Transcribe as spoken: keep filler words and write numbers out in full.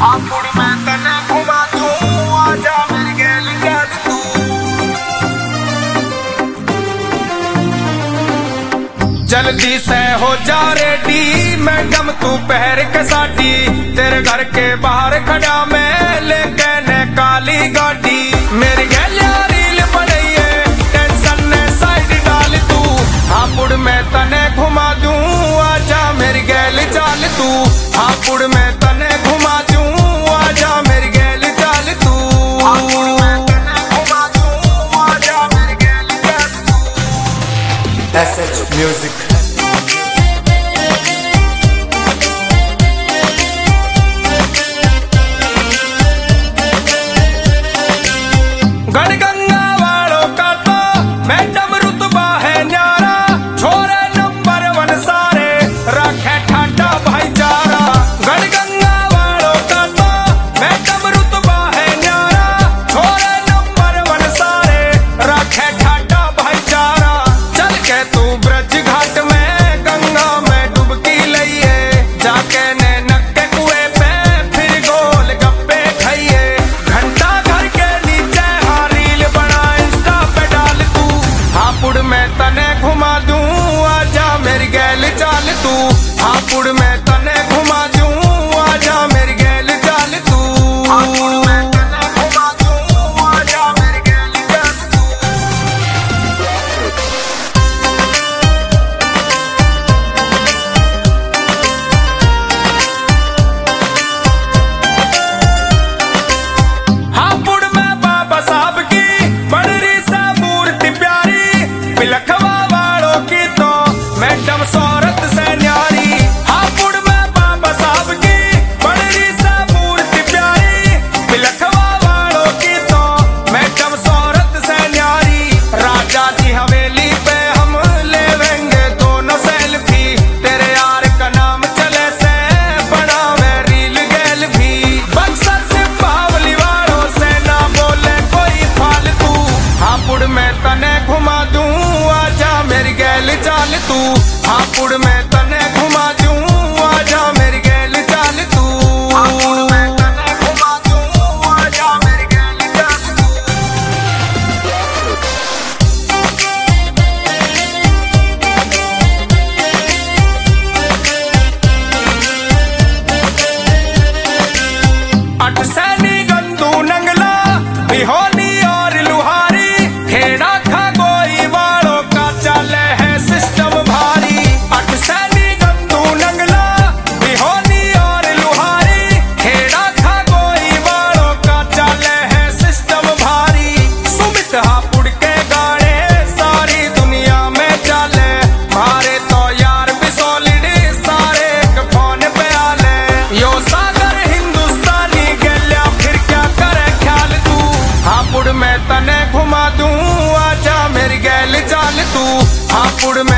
हापुड़ में तने घुमा दूं, आजा मेरी गैल गैल तू। जल्दी से हो जा रेडी, मैडम तू पहर के साटी। तेरे घर के बाहर खड़ा मैं लेके ने काली गाड़ी। मेरी गैल रील बनाइए, टेंशन ने साइड डाल तू। हापुड़ में तने घुमा दूं, आजा मेरी गैल चाल तू। हापुड़ में तने घुमा दूं, आजा मेरी गैल चाल तू। हापुड़ में तने घुमा दूं, आजा मेरी गैल चाल तू। S H music. गणगंगा वालों का तो मैडम रुतबा है न्यारा। छोरे नंबर वन सारे रखे ठाटा भाईचारा। गणगंगा वालों का तो मैडम रुतबा है न्यारा। छोरे नंबर वन सारे रखे ठाटा भाईचारा। चल के तू ब्रज घाट में गंगा में डुबकी लइए। जाके ने नक्के कुएं पे फिर गोल गप्पे खाइए। घंटा घर के नीचे रील बना इंस्टा पे डाल तू। हापुड़ में तने घुमा दूं, आजा मेरी गैल चाल तू। हापुड़ में तने घुमा दूं, आजा मेरी गैल चाल तू। हापुड़ में तने घुमा दूं, आजा मेरी गैल चाल तू। हापुड़ में बाबा साहब की बड़ी सा मूर्ति प्यारी। बिलखवा वालों की तो मैडम शौहरत से न्यारी। हापुड़ में बाबा साहब की बड़ी सा मूर्ति प्यारी। बिलखवा वालों की तो मैडम शौहरत से न्यारी। राजा जी हवेली पे हम लेवेंगे दोनों सेल्फी। तेरे यार का नाम चले से बनावे रील गैल भी। बक्सर से बावली वालों से ना बोले कोई फालतू। हापुड़ में तने घुमा दूं, आजा मेरी गैल चाल तू। हापुड़ में तने घुमा दूं, आजा मेरी गैल चाल तू। हापुड़ में तने घुमा दूं, आजा मेरी गैल चाल तू। अटसैनी गंदू नंगला बिहोनी और लुहारी। खेड़ा खगोई वालों का चले है सिस्टम भारी। अटसैनी गंदू नंगला बिहोनी और लुहारी। खेड़ा खगोई वालों का चले है सिस्टम भारी। सुमित हापुड़ के गाने सारी दुनिया में चले। मारे तो यार भी सॉलिड सारे एक फोन पे आले। यो सागर हिंदुस्तानी गल्या फिर क्या करे ख्याल तू। हापुड़ में तने घुमा दूं, आजा मेरी गैल चाल तू। हापुड़ में